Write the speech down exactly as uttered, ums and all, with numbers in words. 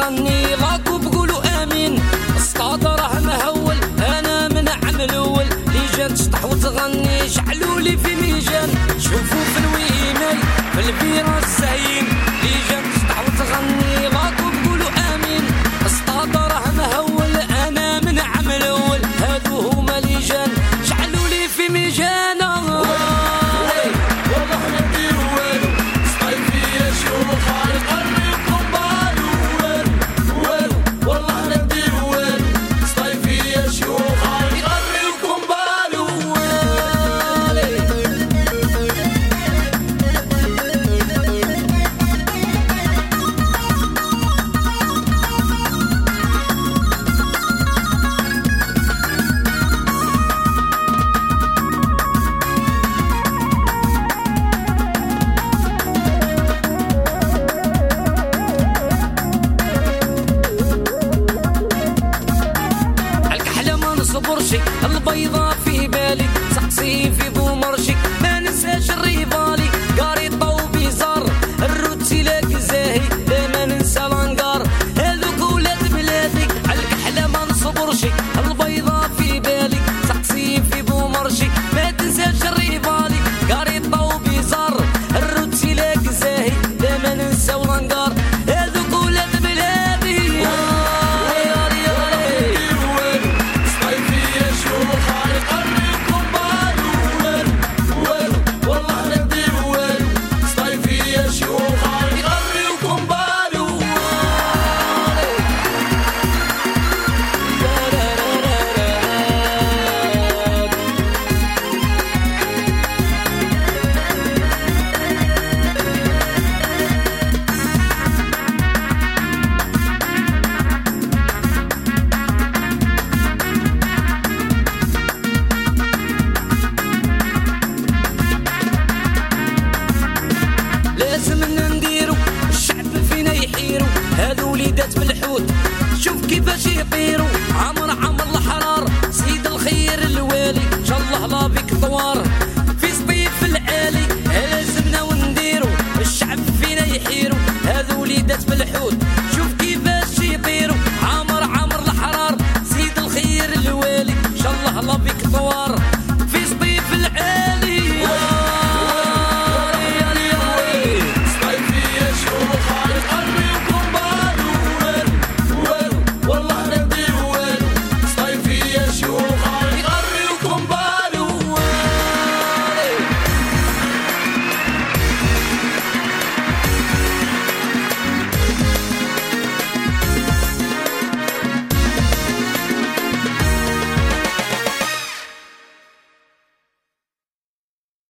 تغني لاكو بقولوا امين. الصاد راه مهول انا من عام الاول اللي جات تشطح وتغني شعلوا لي في ميجان. شوفوا في الويناي في الفيرا الزين اللي جات تشطح وتغني لاكو بقولوا امين. الصاد راه مهول انا من عام الاول هادو هما اللي جان شعلوا لي في ميجان. البيضة في بالي سقسي في ضو مرشي ما ننساش الريفالي قاريطة وبيزار الروتسي لك زاهي ما ننسى لانقار هذوك ولاد بلادي عالكحلة ما نصبرشي. البيضة في بالي سقسي في ضو مرشي ما تنساش الريفالي قاريطة وبيزار الروتسي لك زاهي ما ننسى لانقار هذوك ولاد بلادي. لازم نديرو الشعب فينا يحيرو هذو وليدات بالحوت شوف كيفاش يطيرو عمر عمر